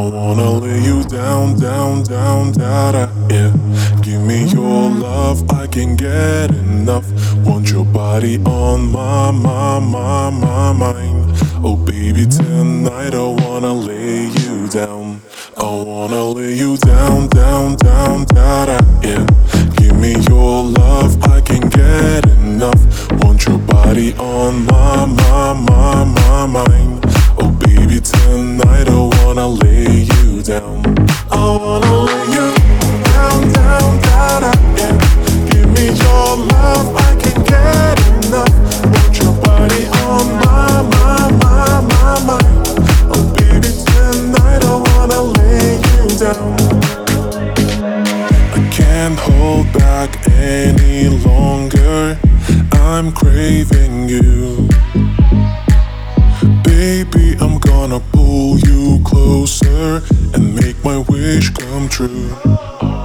wanna lay you down, down, down, down, yeah. Give me your love, I can't get enough. Want your body on my mind. Oh baby, tonight I wanna lay you down. I wanna lay you down, down, down, down, yeah. Give me your love, I can't get enough. Want your body on my mind. Oh baby, tonight I wanna lay you down. I wanna lay you down, down, down, yeah. Give me your love, I can't get enough. Want your body on my mind. Oh baby, tonight I wanna lay you down. I can't hold back any longer. I'm craving you. Baby, I'm gonna pull you closer and make my wish come true.